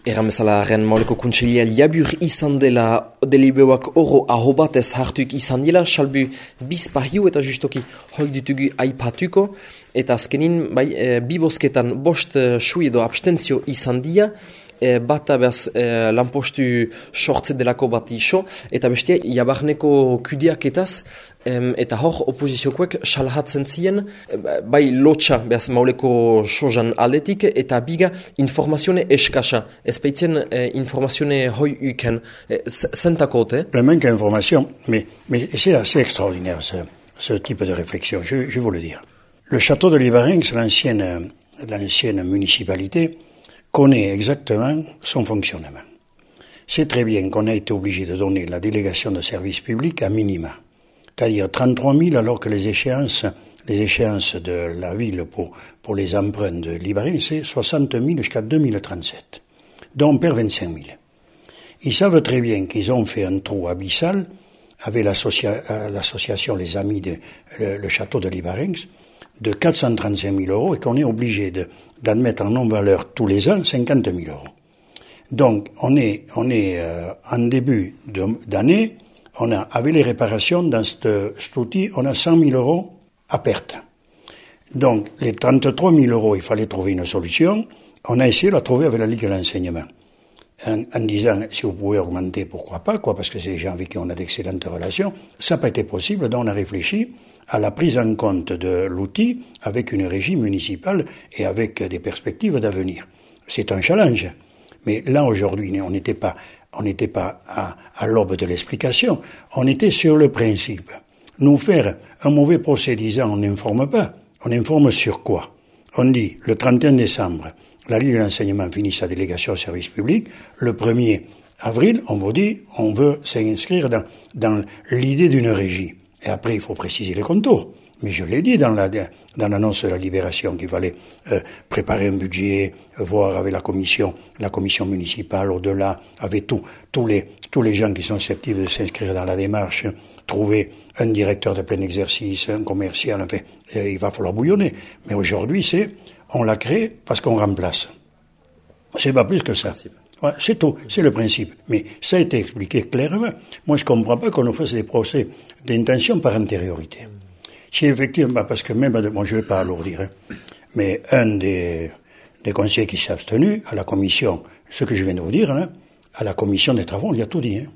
Erramezalaren mauleko kontseilia liabur izan dela delibeuak oro aho batez hartuik izan dela, salbu bizpahiu eta justoki hoi ditugu aipatuko, eta azkenin bi bosketan bost sui edo abstentzio izan dia, bata behaz lanpostu sortze delako bat iso, eta bestia jabarneko kudiaketaz, eta hor opoziziokoek salhatzen ziren, bai lotxa behaz mauleko sozan aldetik, eta biga informazione eskasa, ez baitzen informazione hoi uken, zentakote. Le manque d'information, mais c'est assez extraordinaire ce type de réflexion, je vous le dire. Le château de Libarenx, l'ancienne municipalité, connaît exactement son fonctionnement. C'est très bien qu'on a été obligé de donner la délégation de services publics à minima, c'est-à-dire 33 000 alors que les échéances de la ville pour les emprunts de Libarenx, c'est 60 000 jusqu'à 2037. Donc on perd 25 000. Ils savent très bien qu'ils ont fait un trou abyssal avec l'association Les Amis le château de Libarenx de 435 000 euros et qu'on est obligé d'admettre en non-valeur tous les ans 50 000 euros. Donc on est en début d'année, avec les réparations dans cet outil, on a 100 000 euros à perte. Donc les 33 000 euros, il fallait trouver une solution. On a essayé de la trouver avec la Ligue de l'enseignement. En disant, si vous pouvez augmenter, pourquoi pas, parce que c'est des gens avec qui on a d'excellentes relations. Ça n'a pas été possible, donc on a réfléchi à la prise en compte de l'outil avec une régie municipale et avec des perspectives d'avenir. C'est un challenge. Mais là, aujourd'hui, on n'était pas à l'aube de l'explication. On était sur le principe. Nous faire un mauvais procès disant on n'informe pas. On informe sur quoi? On dit, le 31 décembre, la Ligue de l'enseignement finit sa délégation au service public. Le 1er avril, on vous dit, on veut s'inscrire dans l'idée d'une régie. Et après, il faut préciser les contours. Mais je l'ai dit dans l'annonce de la Libération qu'il fallait préparer un budget, voir avec la commission municipale au-delà, avec tous les gens qui sont susceptibles de s'inscrire dans la démarche, trouver un directeur de plein exercice, un commercial, enfin, il va falloir bouillonner. Mais aujourd'hui, on l'a créé parce qu'on remplace. C'est pas plus que ça. Ouais, c'est tout, c'est le principe. Mais ça a été expliqué clairement. Moi, je comprends pas qu'on nous fasse des procès d'intention par antériorité. Si effectivement, parce que même, moi je vais pas alourdir, mais un des conseillers qui s'est abstenu à la commission, ce que je viens de vous dire, là, à la commission des travaux, on lui a tout dit.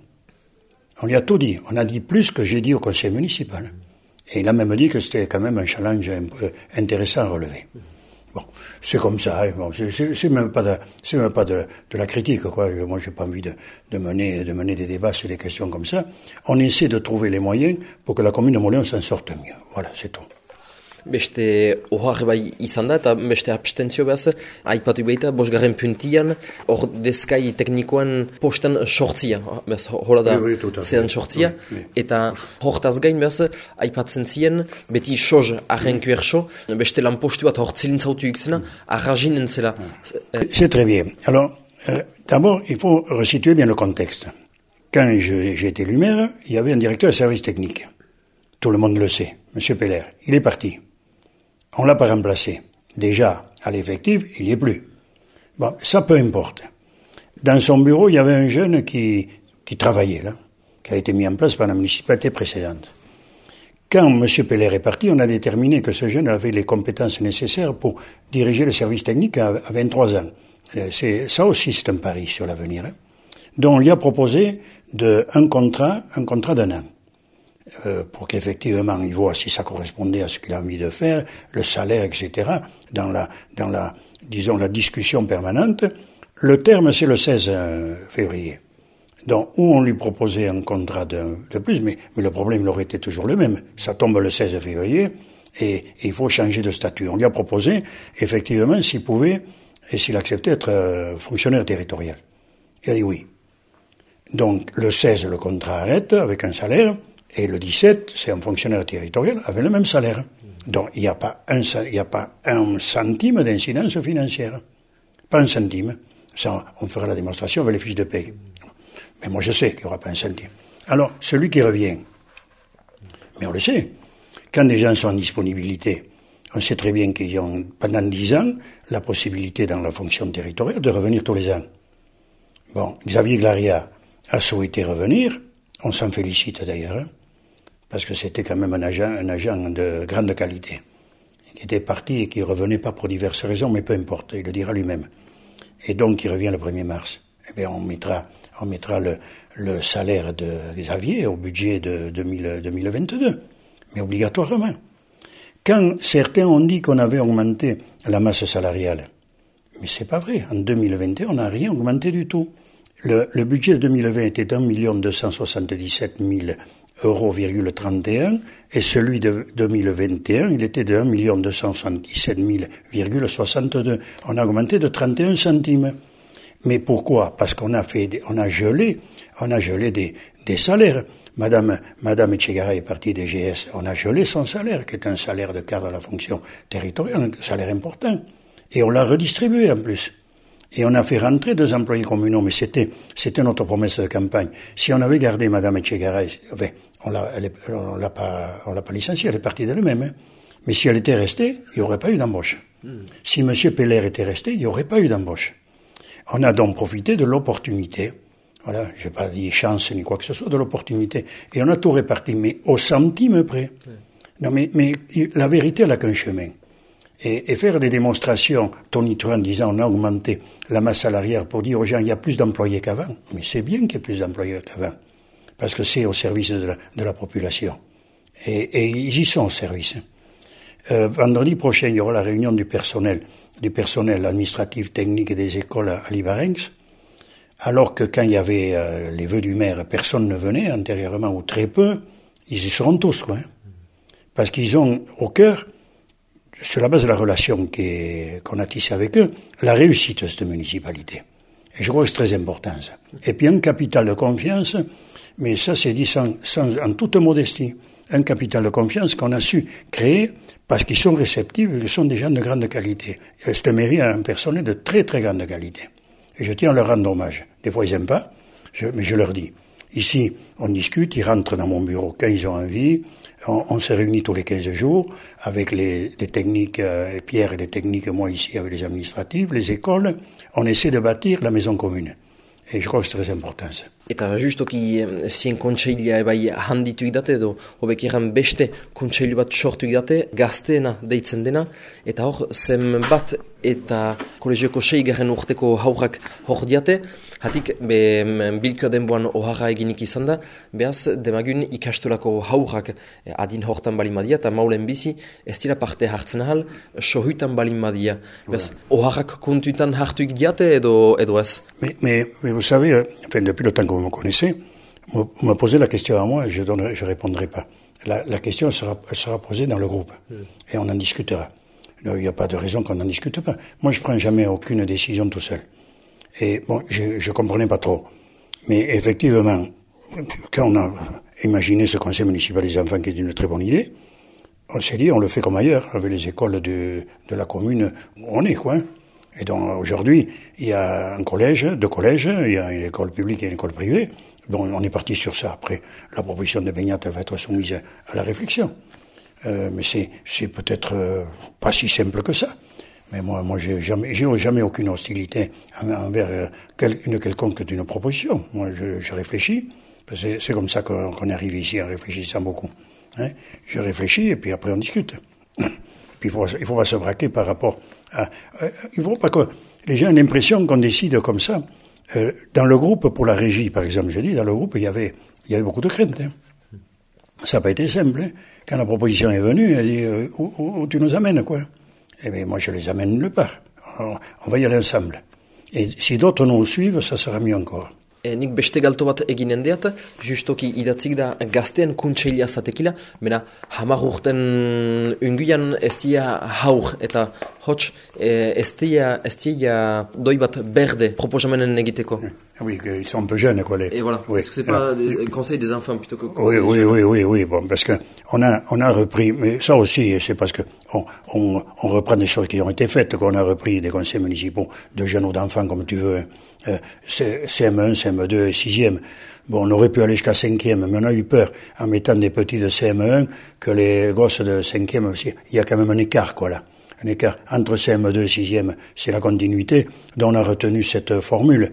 On lui a tout dit. On a dit plus que j'ai dit au conseil municipal. Et il a même dit que c'était quand même un challenge un peu intéressant à relever. Bon, c'est comme ça, hein. Bon, c'est même pas de la critique, quoi. Moi, j'ai pas envie de mener des débats sur des questions comme ça. On essaie de trouver les moyens pour que la commune de Moléon s'en sorte mieux. Voilà, c'est tout. Beste ohar bai izan da, eta beste abstentzio behaz, aipatu baita, bosgarren puntian, hor dezkai teknikoan postan sortzia, behaz, hola da, zedan sortzia, eta hortaz gain behaz, aipatzen ziren, beti soz arrenkuer so, beste lan postu bat hor zilintzautu ikzena, arraginen zela. C'est très bien. Alors, d'abord, il faut resituer bien le contexte. Quand j'ai été élu maire, il y avait un directeur de service technique. Tout le monde le sait, M. Peller. Il est parti. On l'a pas remplacé. Déjà, à l'effectif, il n'y est plus. Bon, ça peu importe. Dans son bureau, il y avait un jeune qui travaillait, là, qui a été mis en place par la municipalité précédente. Quand M. Peller est parti, on a déterminé que ce jeune avait les compétences nécessaires pour diriger le service technique à 23 ans. Ça aussi, c'est un pari sur l'avenir. Hein. Donc, on lui a proposé un contrat d'un an. Pour qu'effectivement il voit si ça correspondait à ce qu'il a envie de faire, le salaire, etc., dans la discussion permanente. Le terme, c'est le 16 février. Donc, où on lui proposait un contrat de plus, mais le problème, il aurait été toujours le même. Ça tombe le 16 février, et il faut changer de statut. On lui a proposé, effectivement, s'il pouvait, et s'il acceptait être fonctionnaire territorial. Il a dit oui. Donc, le 16, le contrat arrête, avec un salaire, et le 17, c'est un fonctionnaire territorial avec le même salaire. Donc, il n'y a pas un centime d'incidence financière. Pas un centime. Ça, on fera la démonstration avec les fiches de paye. Mais moi, je sais qu'il n'y aura pas un centime. Alors, celui qui revient, mais on le sait, quand des gens sont en disponibilité, on sait très bien qu'ils ont, pendant 10 ans, la possibilité dans la fonction territoriale de revenir tous les ans. Bon, Xavier Glaria a souhaité revenir, on s'en félicite d'ailleurs, hein, parce que c'était quand même un agent de grande qualité, qui était parti et qui revenait pas pour diverses raisons, mais peu importe, il le dira lui-même. Et donc, il revient le 1er mars. Eh bien, on mettra le salaire de Xavier au budget de 2022, mais obligatoirement. Quand certains ont dit qu'on avait augmenté la masse salariale, mais c'est pas vrai. En 2021, on n'a rien augmenté du tout. Le budget de 2020 était 1 277 000 €, et celui de 2021, il était de 1 277 000,62. On a augmenté de 31 centimes. Mais pourquoi? Parce qu'on a gelé des salaires. Madame Etchegaray est partie des GS, on a gelé son salaire, qui est un salaire de cadre à la fonction territoriale, un salaire important. Et on l'a redistribué en plus. Et on a fait rentrer 2 employés communaux, mais c'était notre promesse de campagne. Si on avait gardé Madame Etchegaray, enfin, on l'a pas licenciée, elle est partie d'elle-même, hein. Mais si elle était restée, il n'y aurait pas eu d'embauche. Si Monsieur Peller était resté, il n'y aurait pas eu d'embauche. On a donc profité de l'opportunité. Voilà, je n'ai pas dit chance ni quoi que ce soit, de l'opportunité. Et on a tout réparti, mais au centime près. Non, mais la vérité, elle n'a qu'un chemin. Et faire des démonstrations tonitruantes disant on a augmenté la masse salariale pour dire aux gens il y a plus d'employés qu'avant. Mais c'est bien qu'il y ait plus d'employés qu'avant. Parce que c'est au service de la population. Et ils y sont au service. Vendredi prochain, il y aura la réunion du personnel administratif, technique et des écoles à Libarenx. Alors que quand il y avait les vœux du maire, personne ne venait antérieurement, ou très peu, ils y seront tous, quoi. Hein. Parce qu'ils ont au cœur, sur la base de la relation qu'on a tissée avec eux, la réussite de cette municipalité. Et je crois que c'est très important, ça. Et puis un capital de confiance, mais ça c'est dit en toute modestie, un capital de confiance qu'on a su créer parce qu'ils sont réceptifs, ils sont des gens de grande qualité. Et cette mairie a un personnel de très très grande qualité. Et je tiens à leur rendre hommage. Des fois, ils n'aiment pas, mais je leur dis. Ici, on discute, ils rentrent dans mon bureau quand ils ont envie. On se réunit tous les 15 jours avec les techniques, Pierre et les techniques, moi ici avec les administratifs, les écoles. On essaie de bâtir la maison commune. Et je crois que c'est très important, ça. Eta justoki zien kontseilua bai handitu idate edo hobek egan beste kontseilu bat sortu idate gazteena deitzen dena eta hor zenbat eta kolegioko 6. urteko haurrak hor diate hatik bilkoa denboan oharra eginik izan da behaz demagun ikastolako haurrak adin hortan balin badia eta maulen bizi ez dira parte hartzen ahal sohutan balin badia behaz oharrak kontutan hartuik diate edo ez. Mais vous savez, enfin, depuis le temps que vous me connaissez, vous me posez la question à moi et je répondrai pas. La question elle sera posée dans le groupe et on en discutera. Il n'y a pas de raison qu'on n'en discute pas. Moi, je prends jamais aucune décision tout seul. Et bon, je comprenais pas trop. Mais effectivement, quand on a imaginé ce conseil municipal des enfants qui est une très bonne idée, on s'est dit, on le fait comme ailleurs, avec les écoles de la commune où on est, quoi. Et donc, aujourd'hui, il y a un collège, 2 collèges, il y a une école publique et une école privée. Bon, on est parti sur ça. Après, la proposition de Beignat va être soumise à la réflexion. Mais c'est peut-être pas si simple que ça. Mais moi, j'ai jamais aucune hostilité envers une quelconque d'une proposition. Moi, je réfléchis. C'est comme ça qu'on arrive ici en réfléchissant beaucoup. Hein? Je réfléchis et puis après on discute. Puis il faut pas se braquer par rapport à... il faut pas que les gens aient l'impression qu'on décide comme ça. Dans le groupe, pour la régie, par exemple, je dis, dans le groupe, il y avait beaucoup de craintes. Hein. Ça n'a pas été simple. Hein. Quand la proposition est venue, elle dit où tu nous amènes, quoi. Eh bien, moi, je les amène nulle part. On va y aller ensemble. Et si d'autres nous suivent, ça sera mieux encore. Nik beste galto bat eginen deat, justoki idatzik da gaztean kuntseila zatekila, mena 10 urten unguian ez dia haur eta hots ez dia doi bat berde proposamenen egiteko. Oui, ils sont un peu jeunes, quoi. Et voilà, oui. Est-ce que c'est pas un conseil des enfants plutôt que conseil oui, bon, parce que on a repris, mais ça aussi, c'est parce que on reprend des choses qui ont été faites, qu'on a repris des conseils municipaux de jeunes ou d'enfants, comme tu veux, CM1, CM2, 6e. Bon, on aurait pu aller jusqu'à 5e, mais on a eu peur, en mettant des petits de CM1, que les gosses de 5e, il y a quand même un écart, quoi, là. Un écart entre CM2 et 6e, c'est la continuité, dont on a retenu cette formule.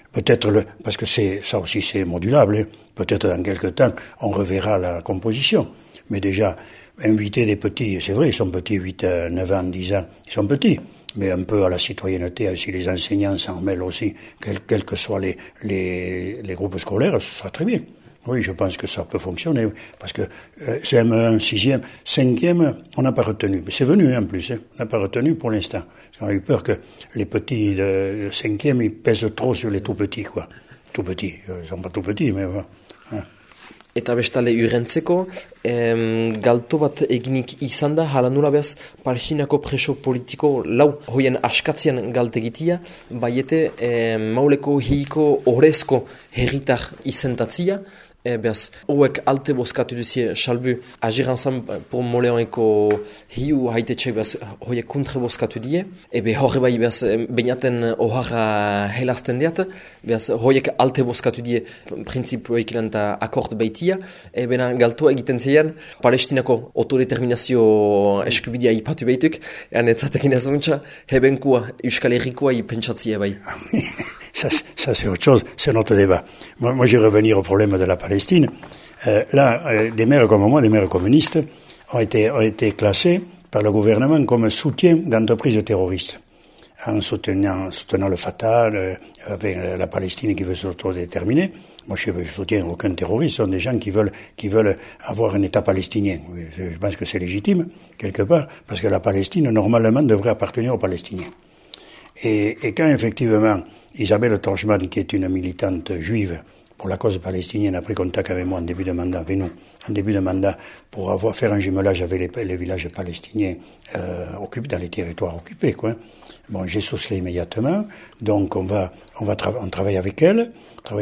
Peut-être parce que ça aussi c'est modulable, hein. Peut-être dans quelque temps, on reverra la composition. Mais déjà, inviter des petits, c'est vrai, ils sont petits, 8, 9 ans, 10 ans, ils sont petits. Mais un peu à la citoyenneté, si les enseignants s'en mêlent aussi, quels que soient les groupes scolaires, ce sera très bien. Oui, je pense que ça peut fonctionner, parce que CM1, 6e, 5e, on n'a pas retenu. C'est venu en plus, hein. On n'a pas retenu pour l'instant. On a eu peur que les petits de 5e, ils pèsent trop sur les tout petits, quoi. Tout petits, ils sont pas tout petits, mais bon. Hein. Eta bestale urrentzeko, galto bat eginik izan da, hala nula behaz, Palestinako preso politiko lau hoien askatzean galtegitia, baiete mauleko hiiko orezko herritar izentatzia, behaz, hauek alte bozkatu duzie salbu agirantzan por moleoeko hiu haitetxek behaz, hoiek kontre bozkatu die, ebe horre bai behaz, bainaten oharra helazten diat, behaz, hoiek alte bozkatu die printzipioek ilanta akord baitia, ebena galtoa egiten zeian, Palestinako autodeterminazio eskubidea ipatu baituk, ean etzatekin ez untxa, hebenkua Euskal Herrikoa pentsatzia bai. Ça c'est autre chose, c'est notre débat. Moi je vais revenir au problème de la Palestine. Des maires comme moi, des maires communistes, ont été classés par le gouvernement comme soutien d'entreprises terroristes. En soutenant le Fatah, avec la Palestine qui veut s'autodéterminer. Moi, je soutiens aucun terroriste. Ce sont des gens qui veulent avoir un État palestinien. Je pense que c'est légitime, quelque part, parce que la Palestine, normalement, devrait appartenir aux Palestiniens. Et quand, effectivement, Isabelle Torchman, qui est une militante juive pour la cause palestinienne, a pris contact avec moi en début de mandat, pour faire un jumelage avec les villages palestiniens dans les territoires occupés, quoi. Bon, j'ai souscrit immédiatement, donc on travaille avec elle,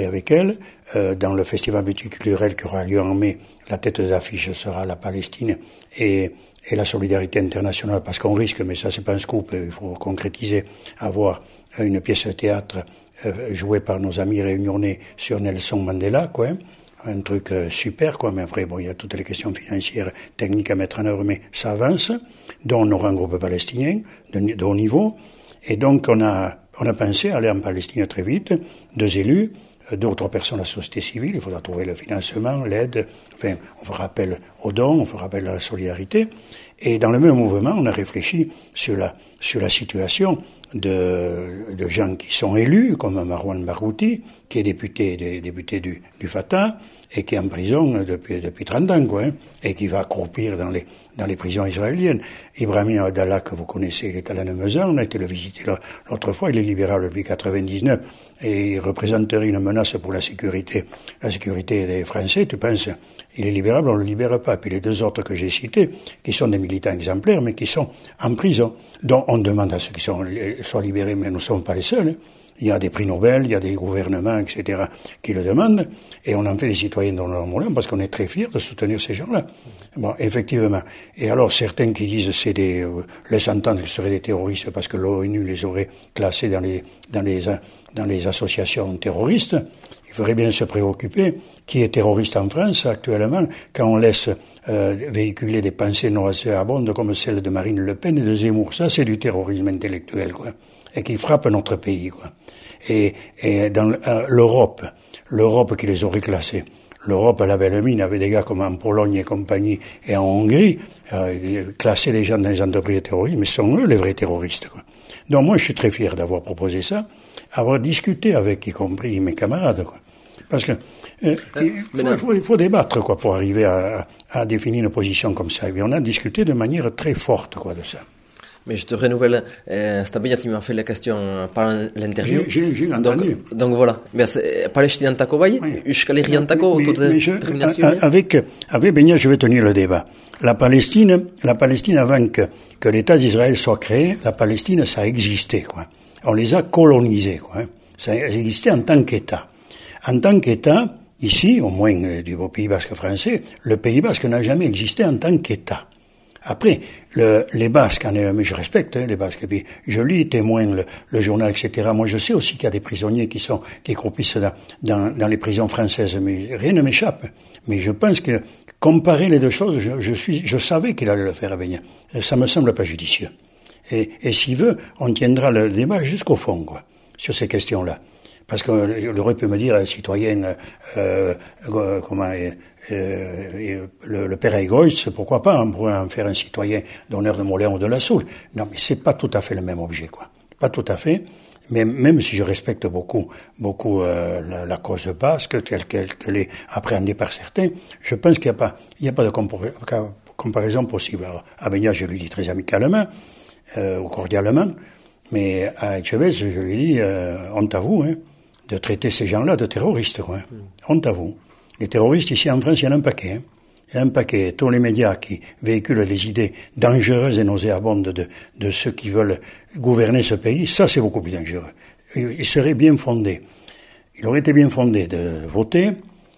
dans le festival multiculturel qui aura lieu en mai. La tête d'affiche sera la Palestine et la solidarité internationale, parce qu'on risque, mais ça c'est pas un scoop, il faut concrétiser, avoir une pièce de théâtre jouée par nos amis réunionnais sur Nelson Mandela, quoi. Un truc super, quoi, mais après, bon, il y a toutes les questions financières, techniques à mettre en œuvre, mais ça avance. Donc, on aura un groupe palestinien de haut niveau. Et donc, on a pensé aller en Palestine très vite, 2 élus, 2 ou 3 personnes de la société civile, il faudra trouver le financement, l'aide, enfin, on fera appel aux dons, on fera appel à la solidarité. Et dans le même mouvement, on a réfléchi sur la situation de gens qui sont élus, comme Marwan Barghouti, qui est député du Fatah, et qui est en prison depuis 30 ans, quoi, hein, et qui va croupir dans les prisons israéliennes. Ibrahim Abdallah, que vous connaissez, il est à la Nemezan, on a été le visiter l'autre fois, il est libéral depuis 99, et il représenterait une menace pour la sécurité des Français. Tu penses, il est libérable, on le libère pas. Puis les 2 autres que j'ai cités, qui sont des militants exemplaires, mais qui sont en prison, dont on demande à ceux qui soient libérés, mais nous ne sommes pas les seuls, hein. Il y a des prix Nobel, il y a des gouvernements, etc., qui le demandent, et on en fait des citoyens dans leur moulin parce qu'on est très fiers de soutenir ces gens-là. Bon, effectivement. Et alors, certains qui disent laissent entendre qu'ils seraient des terroristes parce que l'ONU les aurait classés dans les associations terroristes. Il faudrait bien se préoccuper qui est terroriste en France actuellement quand on laisse véhiculer des pensées nauséabondes comme celle de Marine Le Pen et de Zemmour. Ça, c'est du terrorisme intellectuel, quoi, et qui frappe notre pays, quoi. Et dans l'Europe qui les aurait classés. L'Europe, à la belle mine, avait des gars comme en Pologne et compagnie, et en Hongrie, classer les gens dans les entreprises terroristes, mais ce sont eux les vrais terroristes, quoi. Donc moi, je suis très fier d'avoir proposé ça, avoir discuté avec, y compris mes camarades, quoi. Parce que il faut débattre, quoi, pour arriver à définir une position comme ça. Et bien, on a discuté de manière très forte, quoi, de ça. Mais je te renouvelle, Stabia, tu m'as fait la question par l'interview. J'ai entendu. Donc voilà. Palestine antako bai, Euskal Herri antako, autodétermination. Avec Benia, je vais tenir le débat. La Palestine, avant que l'État d'Israël soit créé, la Palestine, ça a existé, quoi. On les a colonisés, quoi. Ça a existé en tant qu'État. En tant qu'État, ici, au moins du Pays Basque français, le Pays Basque n'a jamais existé en tant qu'État. Après, les Basques, mais je respecte, hein, les Basques, et puis je lis Témoin, le journal, etc. Moi, je sais aussi qu'il y a des prisonniers qui croupissent dans les prisons françaises, mais rien ne m'échappe. Mais je pense que comparer les 2 choses, je savais qu'il allait le faire à Beignet. Ça me semble pas judicieux. Et s'il veut, on tiendra le débat jusqu'au fond, quoi, sur ces questions-là. Parce que l'Europe peut me dire, citoyenne, le père Egoïste, pourquoi pas, on pourrait en faire un citoyen d'honneur de Moléon ou de la Soule. Non, mais c'est pas tout à fait le même objet, quoi. Pas tout à fait. Mais même si je respecte beaucoup la cause basque, telle qu'elle est appréhendée par certains, je pense qu'il n'y a pas de comparaison possible. Alors, à Beñat, je lui dis très amicalement, ou cordialement, mais à Etchebest, je lui dis, honte à vous, de traiter ces gens-là de terroristes, quoi. Honte à vous. Les terroristes, ici en France, il y en a un paquet, Il y a un paquet. Tous les médias qui véhiculent les idées dangereuses et nauséabondes de ceux qui veulent gouverner ce pays, ça c'est beaucoup plus dangereux. Il serait bien fondé. Il aurait été bien fondé de voter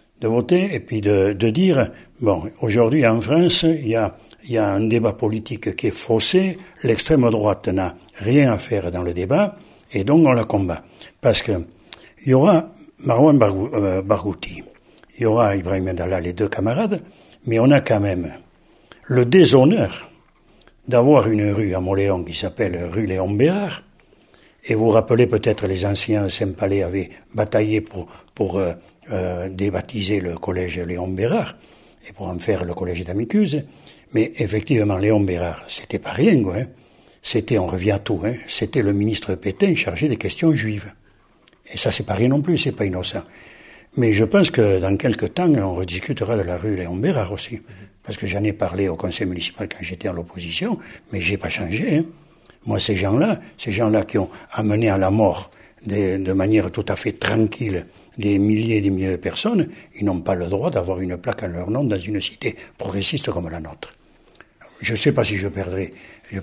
et puis de dire, bon, aujourd'hui en France, il y a un débat politique qui est faussé, l'extrême droite n'a rien à faire dans le débat, et donc on la combat. Parce que il y aura Marouane Barghouti, il y aura Ibrahim Abdallah, les deux camarades, mais on a quand même le déshonneur d'avoir une rue à Moléon qui s'appelle rue Léon Bérard, et vous vous rappelez peut-être les anciens de Saint-Palais avaient bataillé pour débaptiser le collège Léon Bérard, et pour en faire le collège d'Amicuse, mais effectivement Léon Bérard, c'était pas rien, quoi, C'était, on revient à tout, c'était le ministre Pétain chargé des questions juives. Et ça c'est pas rien non plus, c'est pas innocent. Mais je pense que dans quelques temps, on rediscutera de la rue Léon Bérard aussi. Parce que j'en ai parlé au conseil municipal quand j'étais à l'opposition, mais j'ai pas changé, Moi, ces gens-là qui ont amené à la mort de manière tout à fait tranquille des milliers et des milliers de personnes, ils n'ont pas le droit d'avoir une plaque en leur nom dans une cité progressiste comme la nôtre. Je ne sais pas si je perdrai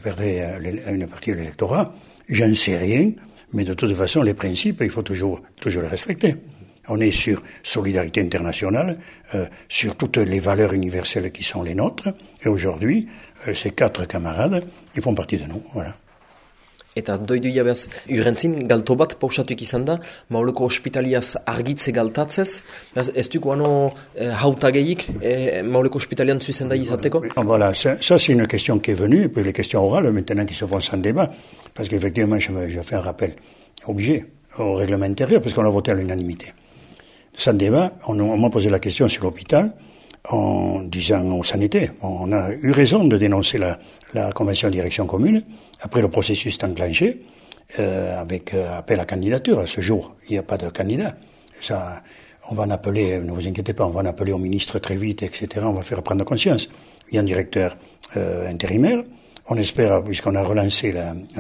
une partie de l'électorat, j'en sais rien, mais de toute façon, les principes, il faut toujours les respecter. On est sur solidarité internationale, sur toutes les valeurs universelles qui sont les nôtres, et aujourd'hui, ces 4 camarades, ils font partie de nous, voilà. Eta doidu jabez, urentzin, galto bat pausatuik izan da, Mauleko ospitaliaz argitze galtatzez, ez duko hautageiik Mauleko ospitalian zuzen da izateko? Voilà, ça c'est une question qui est venue, et puis les questions orales maintenant qui se font sans débat, parce qu'effectivement je fais un rappel obligé au règlement intérieur, parce qu'on a voté à l'unanimité. Sans débat, on m'a posé la question sur l'hôpital, en disant aux sanitaires, on a eu raison de dénoncer la convention de direction commune. Après, le processus est enclenché avec appel à candidature. À ce jour, il n'y a pas de candidat. Ça, on va en appeler, ne vous inquiétez pas, on va en appeler au ministre très vite, etc. On va faire prendre conscience. Il y a un directeur intérimaire. On espère, puisqu'on a relancé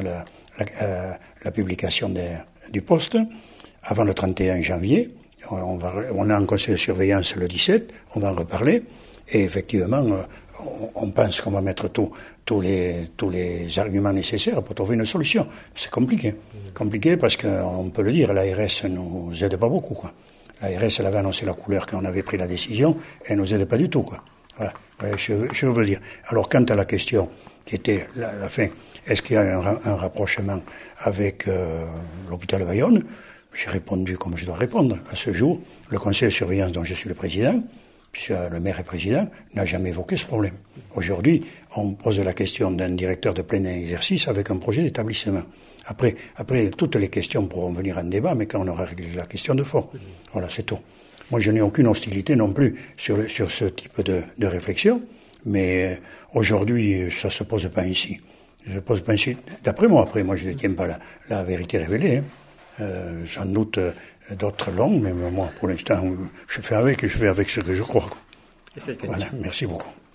la publication du poste avant le 31 janvier. On a un conseil de surveillance le 17, on va en reparler, et effectivement, on pense qu'on va mettre tous les arguments nécessaires pour trouver une solution. C'est compliqué. Compliqué parce qu'on peut le dire, l'ARS nous aide pas beaucoup, quoi. L'ARS, elle avait annoncé la couleur quand on avait pris la décision, et elle nous aide pas du tout, quoi. Voilà. Je veux dire. Alors, quant à la question qui était la fin, est-ce qu'il y a un rapprochement avec l'hôpital de Bayonne? J'ai répondu comme je dois répondre. À ce jour, le conseil de surveillance dont je suis le président, puisque le maire est président, n'a jamais évoqué ce problème. Aujourd'hui, on pose la question d'un directeur de plein exercice avec un projet d'établissement. Après, toutes les questions pourront venir en débat, mais quand on aura réglé la question de fond. Voilà, c'est tout. Moi, je n'ai aucune hostilité non plus sur ce type de réflexion, mais aujourd'hui, ça se pose pas ici. Je pose pas ici. D'après moi, je ne détiens pas la vérité révélée, sans doute d'autres langues, mais moi, pour l'instant, je fais avec ce que je crois. Voilà, merci beaucoup.